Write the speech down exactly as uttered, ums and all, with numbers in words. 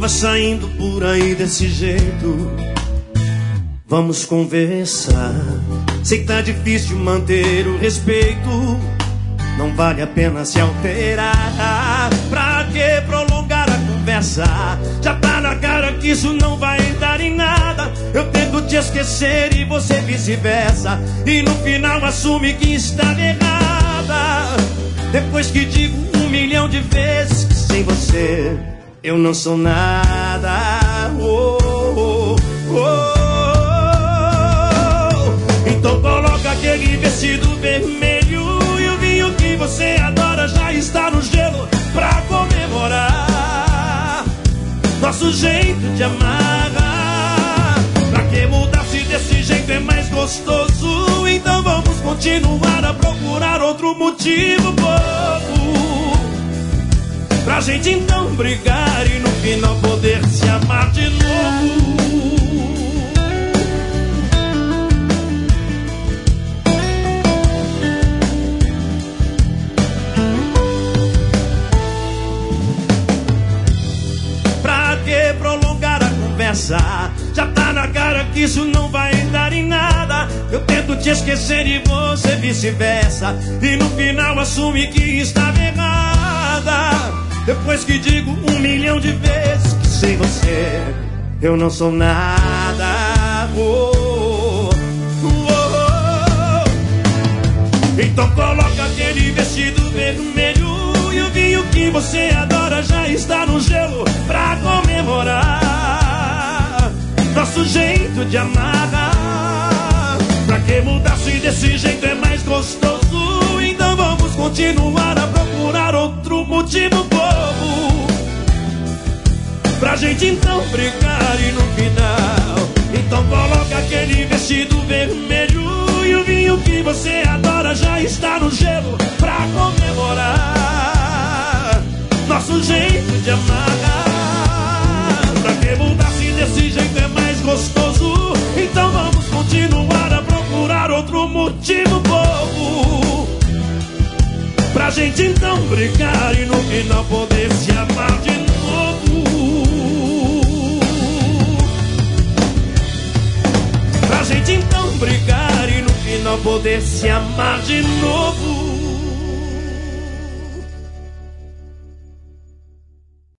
saindo por aí desse jeito, vamos conversar. Sei que tá difícil manter o respeito, não vale a pena se alterar. Pra que prolongar a conversa? Já tá na cara que isso não vai dar em nada. Eu tento te esquecer e você vice-versa, e no final assume que está errada. Depois que digo um milhão de vezes que sem você eu não sou nada. Oh, oh, oh, oh. Então coloca aquele vestido vermelho e o vinho que você adora já está no gelo pra comemorar nosso jeito de amar. Pra que mudar se desse jeito é mais gostoso? Então vamos continuar a procurar outro motivo bobo pra gente então brigar e no final poder se amar de novo. Pra que prolongar a conversa? Já tá na cara que isso não vai dar em nada. Eu tento te esquecer e você vice-versa, e no final assume que estava errada. Depois que digo um milhão de vezes que sem você eu não sou nada. Oh, oh, oh. Então coloca aquele vestido vermelho e o vinho que você adora já está no gelo pra comemorar nosso jeito de amar. Pra que mudar se desse jeito é mais gostoso? Então vamos continuar a procurar outro motivo bobo pra gente então brigar e no final então coloca aquele vestido vermelho e o vinho que você adora já está no gelo pra comemorar nosso jeito de amar. Pra que mudar se desse jeito é mais gostoso? Então vamos continuar a procurar outro motivo bobo pra gente então brigar e no final poder se amar de novo. Pra gente então brigar e no final poder se amar de novo.